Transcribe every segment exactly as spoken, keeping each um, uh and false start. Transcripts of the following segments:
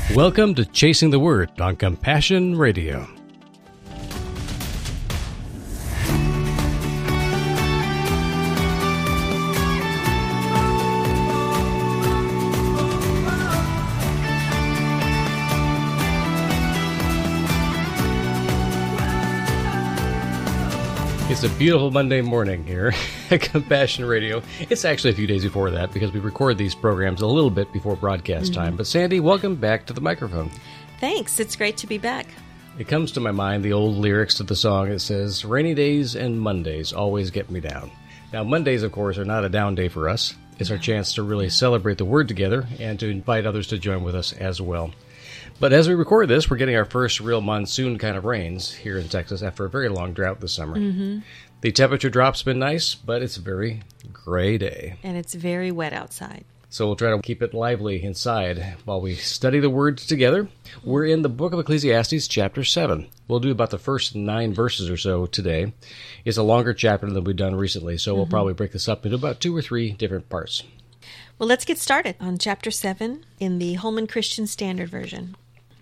Welcome to Chasing the Word on Compassion Radio. It's a beautiful Monday morning here at Compassion Radio. It's actually a few days before that because we record these programs a little bit before broadcast time. Mm-hmm. But Sandy, welcome back to the microphone. Thanks. It's great to be back. It comes to my mind the old lyrics to the song. It says, rainy days and Mondays always get me down. Now, Mondays, of course, are not a down day for us. It's our chance to really celebrate the Word together and to invite others to join with us as well. But as we record this, we're getting our first real monsoon kind of rains here in Texas after a very long drought this summer. Mm-hmm. The temperature drop's been nice, but it's a very gray day. And it's very wet outside. So we'll try to keep it lively inside while we study the Word together. We're in the book of Ecclesiastes, chapter seven. We'll do about the first nine verses or so today. It's a longer chapter than we've done recently, so we'll mm-hmm. probably break this up into about two or three different parts. Well, let's get started on chapter seven in the Holman Christian Standard Version.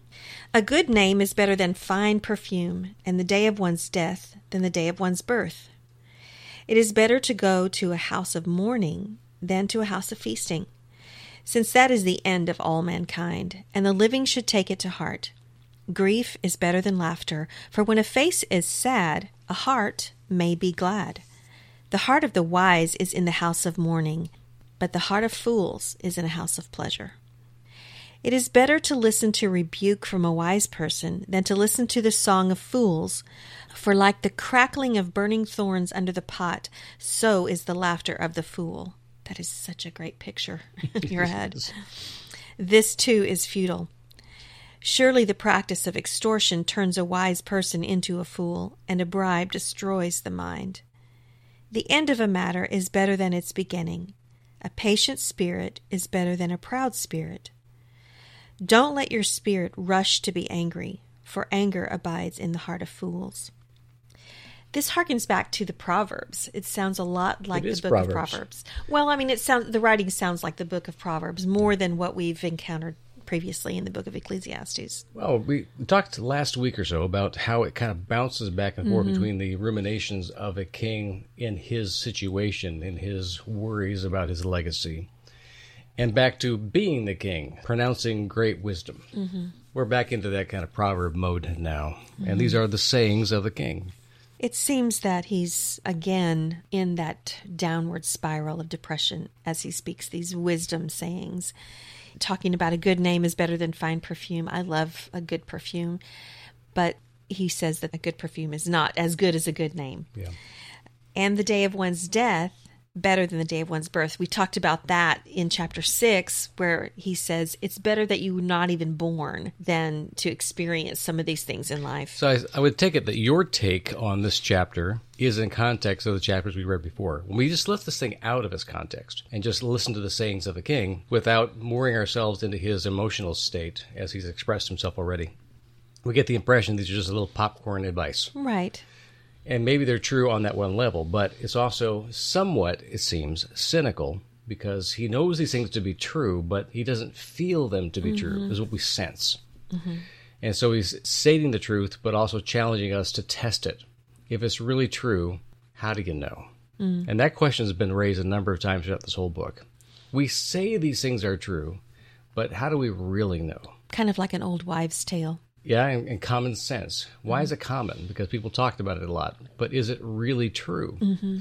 A good name is better than fine perfume, and the day of one's death than the day of one's birth. It is better to go to a house of mourning than to a house of feasting, since that is the end of all mankind, and the living should take it to heart. Grief is better than laughter, for when a face is sad, a heart may be glad. The heart of the wise is in the house of mourning, but the heart of fools is in a house of pleasure. It is better to listen to rebuke from a wise person than to listen to the song of fools, for like the crackling of burning thorns under the pot, so is the laughter of the fool. That is such a great picture in your head. This too is futile. Surely the practice of extortion turns a wise person into a fool, and a bribe destroys the mind. The end of a matter is better than its beginning. A patient spirit is better than a proud spirit. Don't let your spirit rush to be angry, for anger abides in the heart of fools. This harkens back to the Proverbs. It sounds a lot like the book Proverbs. of Proverbs. Well, I mean, it sounds the writing sounds like the book of Proverbs more than what we've encountered previously in the book of Ecclesiastes. Well, we talked last week or so about how it kind of bounces back and forth mm-hmm. between the ruminations of a king in his situation, in his worries about his legacy, and back to being the king, pronouncing great wisdom. Mm-hmm. We're back into that kind of proverb mode now, mm-hmm. and these are the sayings of the king. It seems that he's, again, in that downward spiral of depression as he speaks these wisdom sayings. Talking about a good name is better than fine perfume. I love a good perfume, but he says that a good perfume is not as good as a good name. Yeah. And the day of one's death, better than the day of one's birth. We talked about that in chapter six, where he says it's better that you were not even born than to experience some of these things in life. So I, I would take it that your take on this chapter is in context of the chapters we read before. When we just lift this thing out of its context and just listen to the sayings of the king without mooring ourselves into his emotional state as he's expressed himself already, we get the impression these are just a little popcorn advice. Right. And maybe they're true on that one level, but it's also somewhat, it seems, cynical because he knows these things to be true, but he doesn't feel them to be mm-hmm. true, is what we sense. Mm-hmm. And so he's stating the truth, but also challenging us to test it. If it's really true, how do you know? Mm. And that question has been raised a number of times throughout this whole book. We say these things are true, but how do we really know? Kind of like an old wives' tale. Yeah, and, and common sense. Why mm-hmm. is it common? Because people talked about it a lot. But is it really true? Mm-hmm.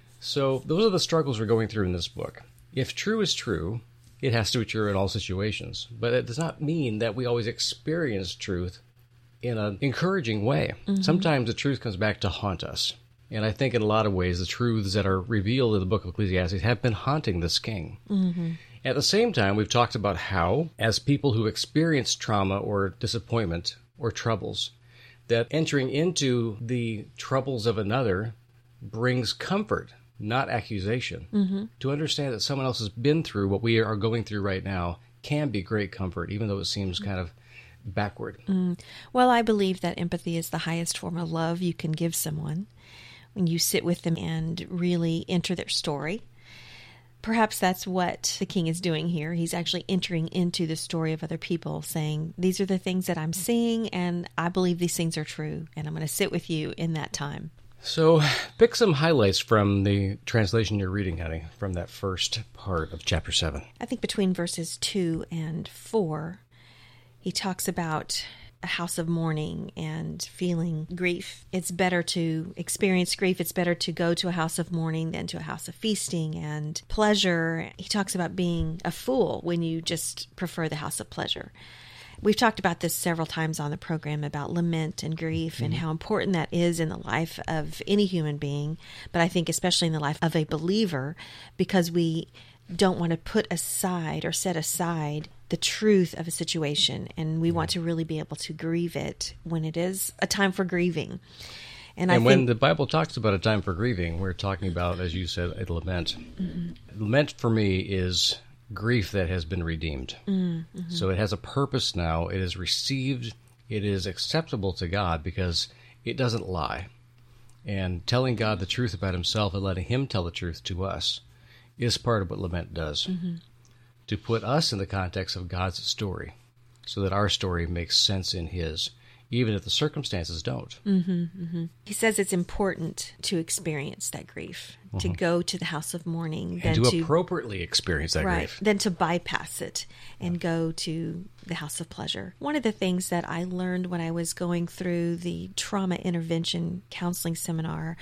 So those are the struggles we're going through in this book. If true is true, it has to be true in all situations. But it does not mean that we always experience truth in an encouraging way. Mm-hmm. Sometimes the truth comes back to haunt us. And I think in a lot of ways, the truths that are revealed in the book of Ecclesiastes have been haunting this king. Mm-hmm. At the same time, we've talked about how, as people who experience trauma or disappointment or troubles, that entering into the troubles of another brings comfort, not accusation. Mm-hmm. To understand that someone else has been through what we are going through right now can be great comfort, even though it seems kind of backward. Mm. Well, I believe that empathy is the highest form of love you can give someone. When you sit with them and really enter their story, Perhaps that's what the king is doing here. He's actually entering into the story of other people, saying, these are the things that I'm seeing, and I believe these things are true, and I'm going to sit with you in that time. So pick some highlights from the translation you're reading, honey, from that first part of chapter seven. I think between verses two and four, he talks about a house of mourning and feeling grief. It's better to experience grief. It's better to go to a house of mourning than to a house of feasting and pleasure. He talks about being a fool when you just prefer the house of pleasure. We've talked about this several times on the program about lament and grief mm-hmm. and how important that is in the life of any human being, but I think especially in the life of a believer, because we don't want to put aside or set aside the truth of a situation, and we yeah. want to really be able to grieve it when it is a time for grieving. And, and I when think, the Bible talks about a time for grieving, we're talking about, as you said, a lament. Mm-hmm. Lament for me is grief that has been redeemed. Mm-hmm. So it has a purpose now. It is received. It is acceptable to God because it doesn't lie. And telling God the truth about himself and letting him tell the truth to us is part of what lament does. Mm-hmm. To put us in the context of God's story so that our story makes sense in his, even if the circumstances don't. Mm-hmm, mm-hmm. He says it's important to experience that grief, mm-hmm. to go to the house of mourning. And than to, to appropriately experience that right, grief. Than to bypass it and yeah. go to the house of pleasure. One of the things that I learned when I was going through the trauma intervention counseling seminar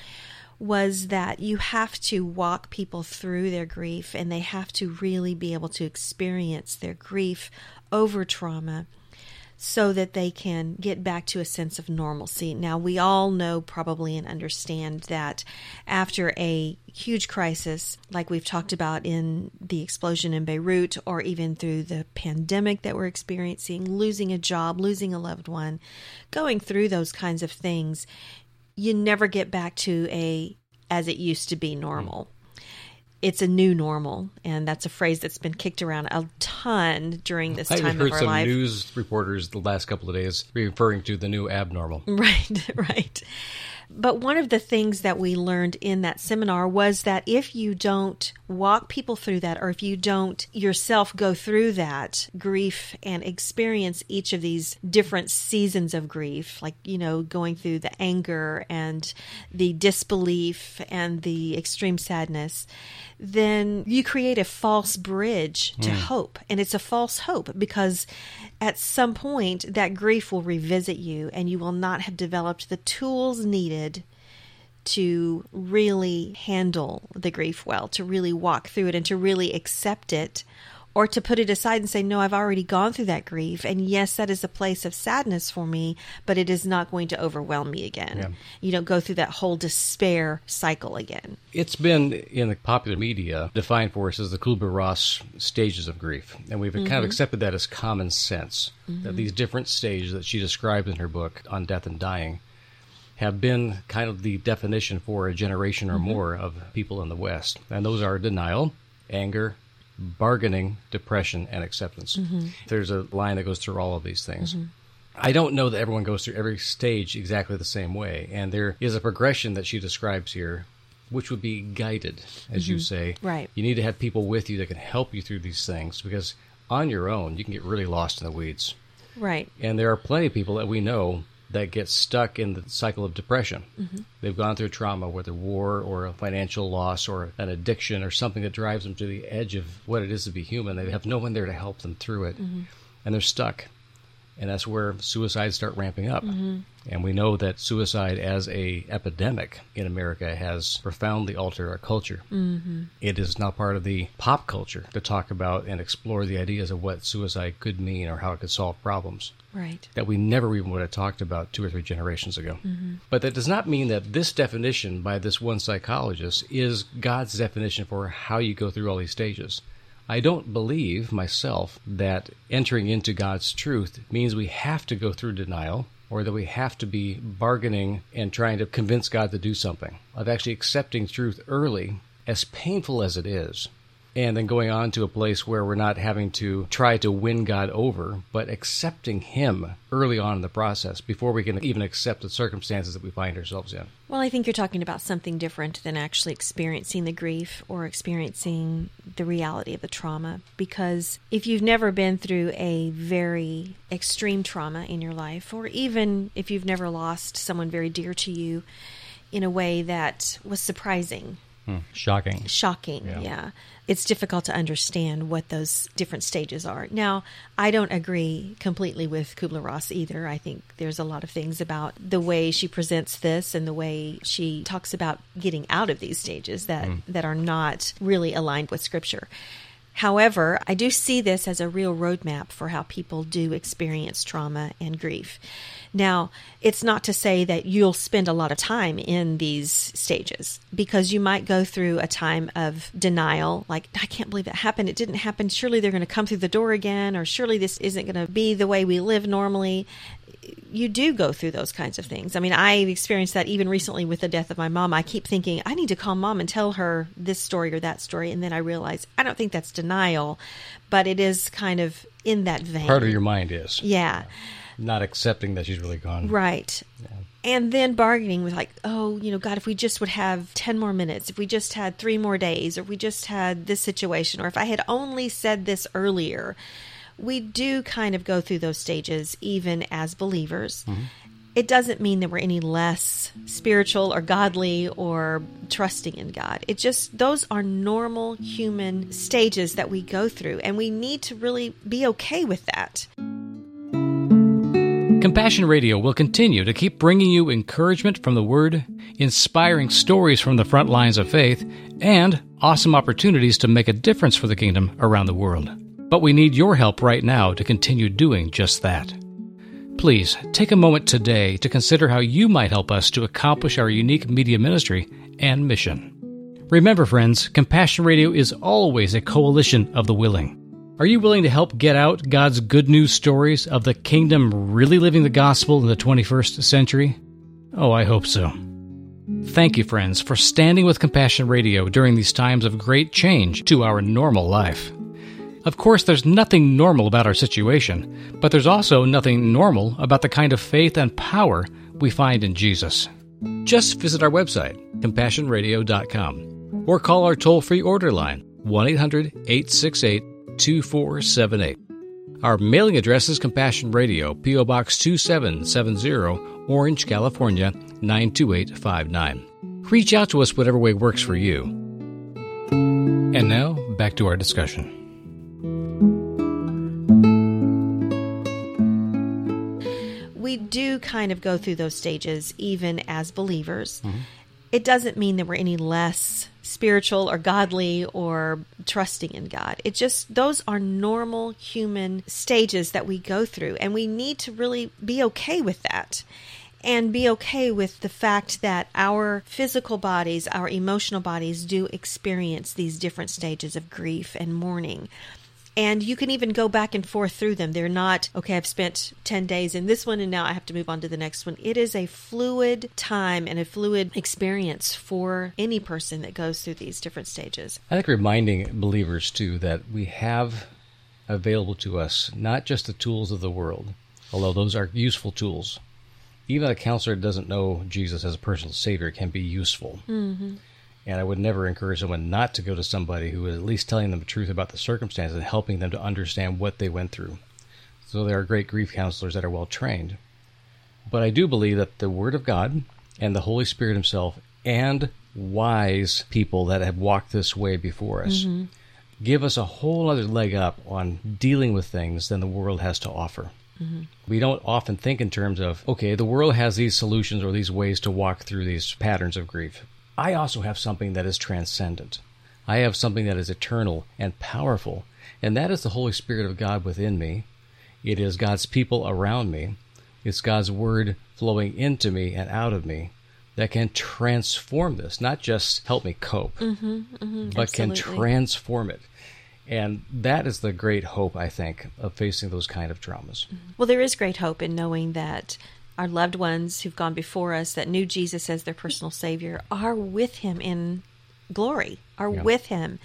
was that you have to walk people through their grief, and they have to really be able to experience their grief over trauma so that they can get back to a sense of normalcy. Now, we all know probably and understand that after a huge crisis, like we've talked about in the explosion in Beirut, or even through the pandemic that we're experiencing, losing a job, losing a loved one, going through those kinds of things, you never get back to a as it used to be normal. It's a new normal, and that's a phrase that's been kicked around a ton during this time of our life. I've heard some news reporters the last couple of days referring to the new abnormal. Right, right. But one of the things that we learned in that seminar was that if you don't walk people through that, or if you don't yourself go through that grief and experience each of these different seasons of grief, like, you know, going through the anger and the disbelief and the extreme sadness, then you create a false bridge to mm. hope. And it's a false hope because at some point that grief will revisit you, and you will not have developed the tools needed to really handle the grief well, to really walk through it and to really accept it, or to put it aside and say, no, I've already gone through that grief. And yes, that is a place of sadness for me, but it is not going to overwhelm me again. Yeah. You don't go through that whole despair cycle again. It's been in the popular media defined for us as the Kubler-Ross stages of grief. And we've mm-hmm. kind of accepted that as common sense, mm-hmm. that these different stages that she described in her book on death and dying have been kind of the definition for a generation or mm-hmm. more of people in the West. And those are denial, anger, bargaining, depression, and acceptance. Mm-hmm. There's a line that goes through all of these things. Mm-hmm. I don't know that everyone goes through every stage exactly the same way. And there is a progression that she describes here, which would be guided, as mm-hmm. you say. Right. You need to have people with you that can help you through these things, because on your own, you can get really lost in the weeds. Right. And there are plenty of people that we know that get stuck in the cycle of depression. Mm-hmm. They've gone through trauma, whether war or a financial loss or an addiction or something that drives them to the edge of what it is to be human. They have no one there to help them through it, mm-hmm. and they're stuck. And that's where suicides start ramping up. Mm-hmm. And we know that suicide as a epidemic in America has profoundly altered our culture. Mm-hmm. It is now part of the pop culture to talk about and explore the ideas of what suicide could mean or how it could solve problems. Right. That we never even would have talked about two or three generations ago. Mm-hmm. But that does not mean that this definition by this one psychologist is God's definition for how you go through all these stages. I don't believe myself that entering into God's truth means we have to go through denial, or that we have to be bargaining and trying to convince God to do something. Of actually accepting truth early, as painful as it is, and then going on to a place where we're not having to try to win God over, but accepting Him early on in the process before we can even accept the circumstances that we find ourselves in. Well, I think you're talking about something different than actually experiencing the grief or experiencing the reality of the trauma. Because if you've never been through a very extreme trauma in your life, or even if you've never lost someone very dear to you in a way that was surprising, hmm. shocking, shocking, yeah. yeah, it's difficult to understand what those different stages are. Now, I don't agree completely with Kubler-Ross either. I think there's a lot of things about the way she presents this and the way she talks about getting out of these stages that, mm. that are not really aligned with Scripture. However, I do see this as a real roadmap for how people do experience trauma and grief. Now, it's not to say that you'll spend a lot of time in these stages, because you might go through a time of denial, like, I can't believe it happened. It didn't happen. Surely they're going to come through the door again, or surely this isn't going to be the way we live normally. You do go through those kinds of things. I mean, I've experienced that even recently with the death of my mom. I keep thinking, I need to call Mom and tell her this story or that story. And then I realize, I don't think that's denial, but it is kind of in that vein. Part of your mind is. Yeah. Not accepting that she's really gone. Right. Yeah. And then bargaining with like, oh, you know, God, if we just would have ten more minutes, if we just had three more days, or if we just had this situation, or if I had only said this earlier. We do kind of go through those stages even as believers. Mm-hmm. It doesn't mean that we're any less spiritual or godly or trusting in God. It just, those are normal human stages that we go through, and we need to really be okay with that. Compassion Radio will continue to keep bringing you encouragement from the Word, inspiring stories from the front lines of faith, and awesome opportunities to make a difference for the kingdom around the world. But we need your help right now to continue doing just that. Please take a moment today to consider how you might help us to accomplish our unique media ministry and mission. Remember, friends, Compassion Radio is always a coalition of the willing. Are you willing to help get out God's good news stories of the kingdom really living the gospel in the twenty-first century? Oh, I hope so. Thank you, friends, for standing with Compassion Radio during these times of great change to our normal life. Of course, there's nothing normal about our situation, but there's also nothing normal about the kind of faith and power we find in Jesus. Just visit our website, compassion radio dot com, or call our toll-free order line, one eight hundred, eight six eight, two four seven eight. Our mailing address is Compassion Radio, P O. Box two seven seven zero, Orange, California, nine two eight five nine. Reach out to us whatever way works for you. And now, back to our discussion. We do kind of go through those stages even as believers. Mm-hmm. It doesn't mean that we're any less spiritual or godly or trusting in God. It just, those are normal human stages that we go through, and we need to really be okay with that. And be okay with the fact that our physical bodies, our emotional bodies do experience these different stages of grief and mourning. And you can even go back and forth through them. They're not, okay, I've spent ten days in this one and now I have to move on to the next one. It is a fluid time and a fluid experience for any person that goes through these different stages. I think reminding believers, too, that we have available to us not just the tools of the world, although those are useful tools. Even a counselor that doesn't know Jesus as a personal Savior can be useful. Mm-hmm. And I would never encourage someone not to go to somebody who is at least telling them the truth about the circumstances and helping them to understand what they went through. So there are great grief counselors that are well trained. But I do believe that the Word of God and the Holy Spirit Himself and wise people that have walked this way before us mm-hmm. give us a whole other leg up on dealing with things than the world has to offer. Mm-hmm. We don't often think in terms of, okay, the world has these solutions or these ways to walk through these patterns of grief. I also have something that is transcendent. I have something that is eternal and powerful, and that is the Holy Spirit of God within me. It is God's people around me. It's God's Word flowing into me and out of me that can transform this, not just help me cope, mm-hmm, mm-hmm, but absolutely. Can transform it. And that is the great hope, I think, of facing those kind of traumas. Well, there is great hope in knowing that our loved ones who've gone before us that knew Jesus as their personal Savior are with Him in glory, are yeah. with Him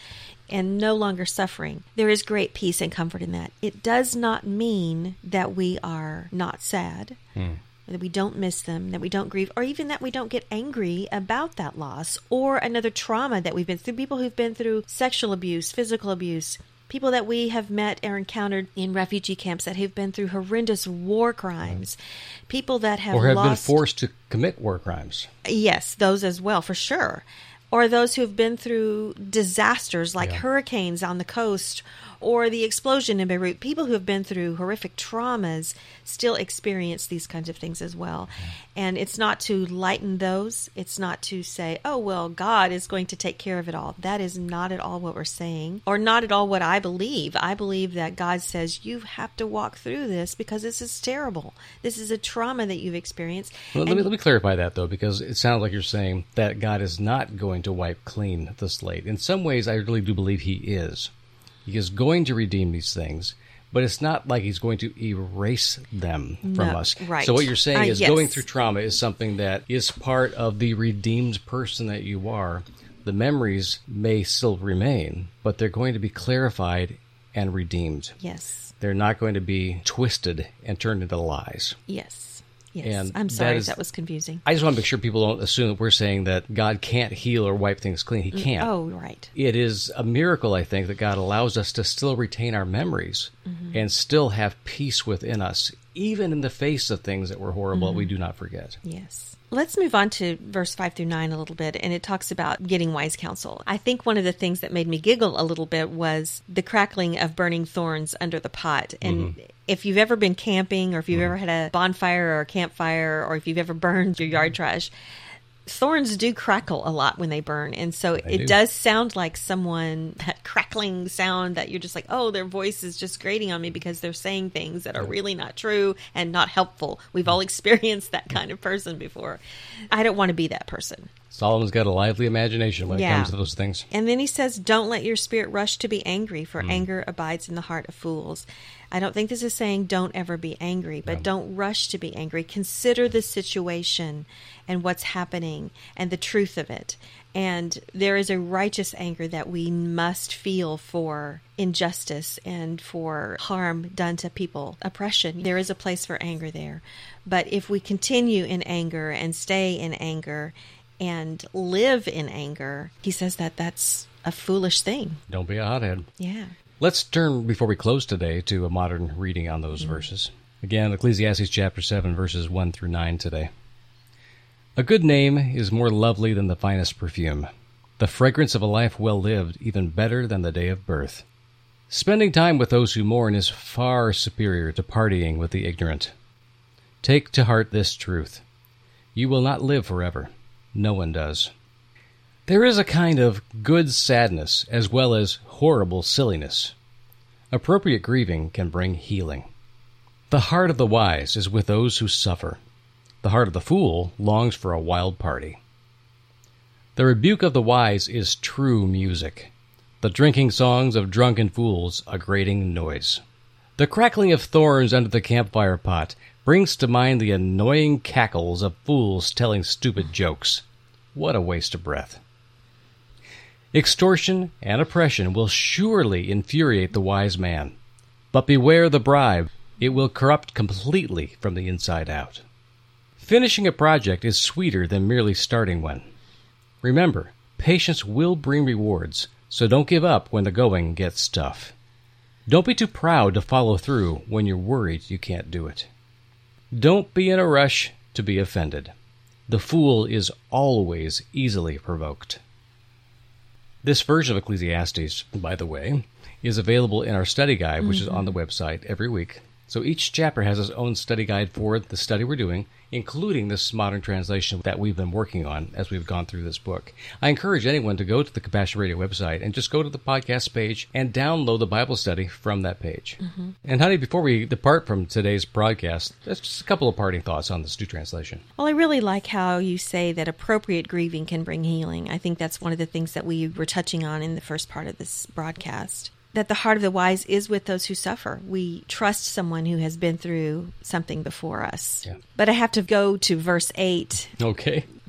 and no longer suffering. There is great peace and comfort in that. It does not mean that we are not sad, mm. that we don't miss them, that we don't grieve, or even that we don't get angry about that loss or another trauma that we've been through. People who've been through sexual abuse, physical abuse, people that we have met or encountered in refugee camps that have been through horrendous war crimes, people that have or have lost... been forced to commit war crimes. Yes, those as well, for sure. Or those who have been through disasters like yeah. hurricanes on the coast or the explosion in Beirut. People who have been through horrific traumas still experience these kinds of things as well. Yeah. And it's not to lighten those. It's not to say, oh, well, God is going to take care of it all. That is not at all what we're saying, or not at all what I believe. I believe that God says you have to walk through this because this is terrible. This is a trauma that you've experienced. Well, let me, let me clarify that, though, because it sounds like you're saying that God is not going to wipe clean the slate. In some ways, I really do believe he is. He is going to redeem these things, but it's not like he's going to erase them from no, us. Right. So what you're saying uh, is yes. going through trauma is something that is part of the redeemed person that you are. The memories may still remain, but they're going to be clarified and redeemed. Yes. They're not going to be twisted and turned into lies. Yes. Yes, and I'm sorry that, if is, that was confusing. I just want to make sure people don't assume that we're saying that God can't heal or wipe things clean. He can't. Oh, right. It is a miracle, I think, that God allows us to still retain our memories mm-hmm. and still have peace within us, even in the face of things that were horrible mm-hmm. we do not forget. Yes. Let's move on to verse five through nine a little bit, and it talks about getting wise counsel. I think one of the things that made me giggle a little bit was the crackling of burning thorns under the pot. And mm-hmm. if you've ever been camping, or if you've mm-hmm. ever had a bonfire or a campfire, or if you've ever burned your yard trash, thorns do crackle a lot when they burn. And so they it do. does sound like someone, that crackling sound that you're just like, oh, their voice is just grating on me because they're saying things that are really not true and not helpful. We've all experienced that kind of person before. I don't want to be that person. Solomon's got a lively imagination when yeah. it comes to those things. And then he says, don't let your spirit rush to be angry, for mm. anger abides in the heart of fools. I don't think this is saying don't ever be angry, but yeah. don't rush to be angry. Consider the situation and what's happening and the truth of it. And there is a righteous anger that we must feel for injustice and for harm done to people, oppression. There is a place for anger there. But if we continue in anger and stay in anger and live in anger, he says that that's a foolish thing. Don't be a hothead. Yeah. Let's turn, before we close today, to a modern reading on those mm-hmm. verses. Again, Ecclesiastes chapter seven, verses one through nine today. A good name is more lovely than the finest perfume. The fragrance of a life well lived, even better than the day of birth. Spending time with those who mourn is far superior to partying with the ignorant. Take to heart this truth. You will not live forever. No one does. There is a kind of good sadness as well as horrible silliness. Appropriate grieving can bring healing. The heart of the wise is with those who suffer. The heart of the fool longs for a wild party. The rebuke of the wise is true music. The drinking songs of drunken fools a grating noise. The crackling of thorns under the campfire pot brings to mind the annoying cackles of fools telling stupid jokes. What a waste of breath. Extortion and oppression will surely infuriate the wise man. But beware the bribe. It will corrupt completely from the inside out. Finishing a project is sweeter than merely starting one. Remember, patience will bring rewards, so don't give up when the going gets tough. Don't be too proud to follow through when you're worried you can't do it. Don't be in a rush to be offended. The fool is always easily provoked. This version of Ecclesiastes, by the way, is available in our study guide, which mm-hmm. is on the website every week. So each chapter has its own study guide for the study we're doing, including this modern translation that we've been working on as we've gone through this book. I encourage anyone to go to the Compassion Radio website and just go to the podcast page and download the Bible study from that page. Mm-hmm. And honey, before we depart from today's broadcast, that's just a couple of parting thoughts on this new translation. Well, I really like how you say that appropriate grieving can bring healing. I think that's one of the things that we were touching on in the first part of this broadcast. That the heart of the wise is with those who suffer. We trust someone who has been through something before us. Yeah. But I have to go to verse eight. Okay.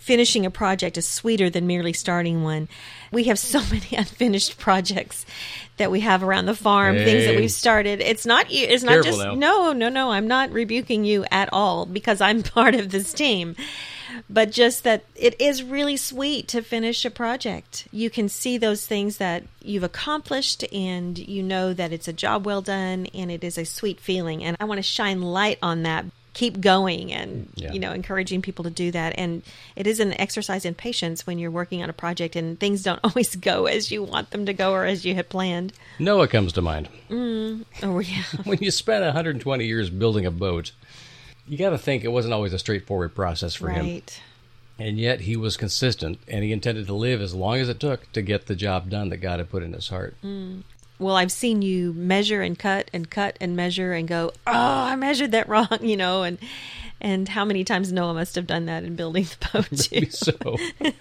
finishing a project is sweeter than merely starting one. We have so many unfinished projects that we have around the farm, hey. things that we've started. It's not you. It's not Careful just, now. no, no, no. I'm not rebuking you at all because I'm part of this team. But just that it is really sweet to finish a project. You can see those things that you've accomplished and you know that it's a job well done and it is a sweet feeling. And I want to shine light on that. Keep going and, yeah. you know, encouraging people to do that. And it is an exercise in patience when you're working on a project and things don't always go as you want them to go or as you had planned. Noah comes to mind. Mm. Oh, yeah. When you spend one hundred twenty years building a boat, you got to think it wasn't always a straightforward process for right. him. And yet he was consistent, and he intended to live as long as it took to get the job done that God had put in his heart. Mm. Well, I've seen you measure and cut and cut and measure and go, oh, I measured that wrong, you know, and and how many times Noah must have done that in building the boat, too. Maybe so.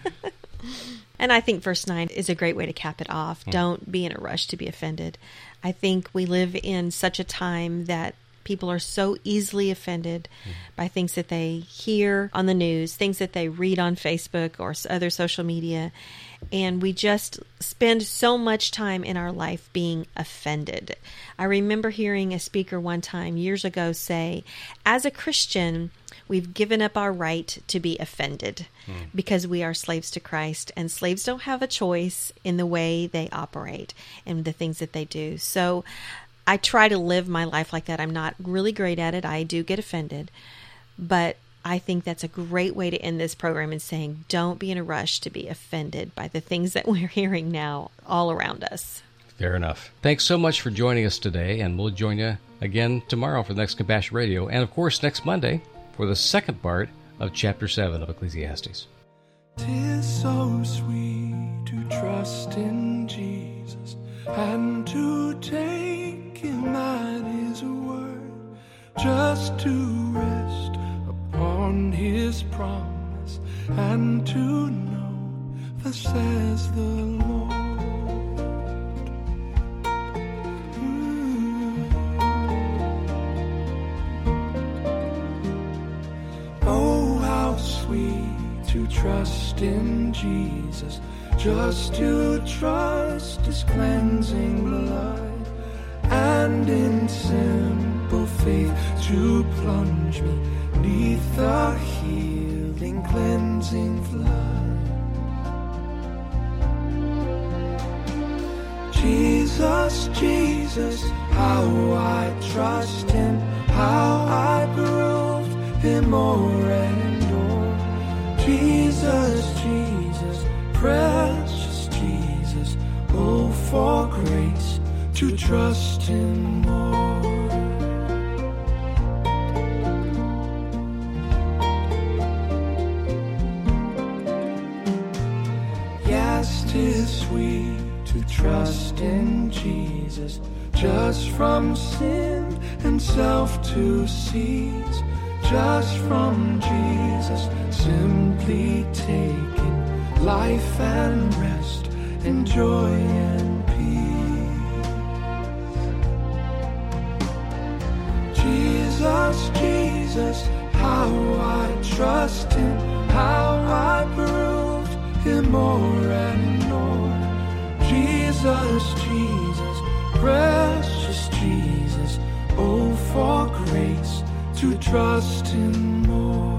And I think verse nine is a great way to cap it off. Mm. Don't be in a rush to be offended. I think we live in such a time that people are so easily offended mm. by things that they hear on the news, things that they read on Facebook or other social media. And we just spend so much time in our life being offended. I remember hearing a speaker one time years ago say, as a Christian, we've given up our right to be offended mm. because we are slaves to Christ, and slaves don't have a choice in the way they operate and the things that they do. So I try to live my life like that. I'm not really great at it. I do get offended, but I think that's a great way to end this program in saying, don't be in a rush to be offended by the things that we're hearing now all around us. Fair enough. Thanks so much for joining us today, and we'll join you again tomorrow for the next Compassion Radio, and of course next Monday for the second part of Chapter seven of Ecclesiastes. 'Tis so sweet to trust in Jesus and to take him at his word, just to rest upon his promise and to know, thus says the Lord. Mm. Oh, how sweet to trust in Jesus, just to trust his cleansing blood, and in simple faith to plunge me neath the healing cleansing flood. Jesus, Jesus, how I trust him, how I proved him o'er and o'er. Jesus, Jesus, precious Jesus, oh, for grace to trust him more. Yes, 'tis sweet to trust in Jesus, just from sin and self to cease, just from Jesus simply taking life and rest and joy and peace. Jesus, Jesus, how I trust him, how I proved him o'er and o'er. Jesus, Jesus, precious Jesus, oh, for grace to trust him more.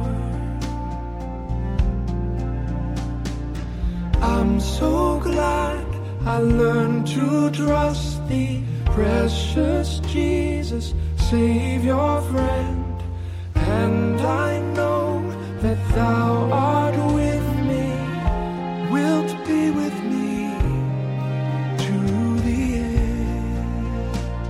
I'm so glad I learned to trust thee, precious Jesus, Savior, friend. And I know that thou art with me, wilt be with me to the end.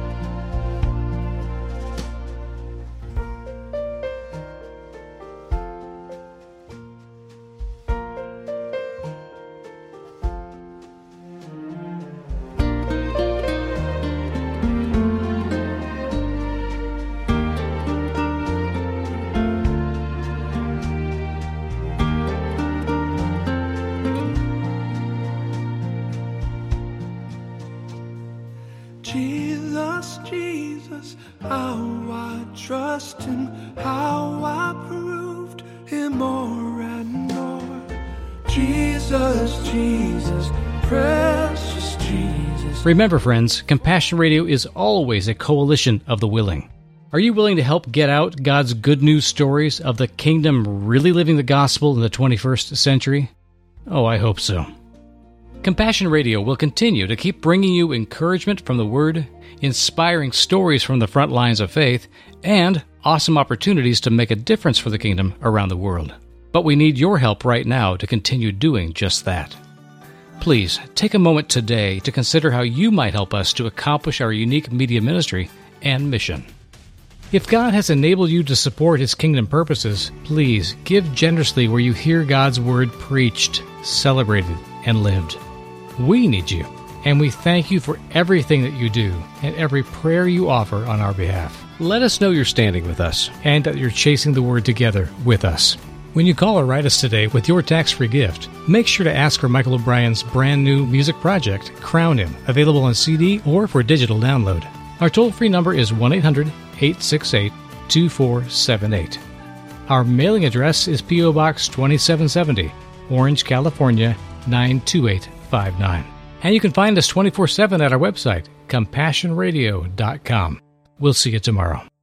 Jesus, Jesus, how I trust him, how I proved him o'er and o'er. Jesus, Jesus, precious Jesus. Remember, friends, Compassion Radio is always a coalition of the willing. Are you willing to help get out God's good news stories of the kingdom really living the gospel in the twenty-first century? Oh, I hope so. Compassion Radio will continue to keep bringing you encouragement from the Word, inspiring stories from the front lines of faith, and awesome opportunities to make a difference for the kingdom around the world. But we need your help right now to continue doing just that. Please take a moment today to consider how you might help us to accomplish our unique media ministry and mission. If God has enabled you to support His kingdom purposes, please give generously where you hear God's Word preached, celebrated, and lived. We need you, and we thank you for everything that you do and every prayer you offer on our behalf. Let us know you're standing with us. And that you're chasing the Word together with us. When you call or write us today with your tax-free gift, make sure to ask for Michael O'Brien's brand new music project, Crown Him, available on C D or for digital download. Our toll-free number is one eight hundred eight six eight two four seven eight. Our mailing address is P O. Box twenty-seven seventy, Orange, California, nine two eight five nine. And you can find us twenty-four seven at our website, compassion radio dot com. We'll see you tomorrow.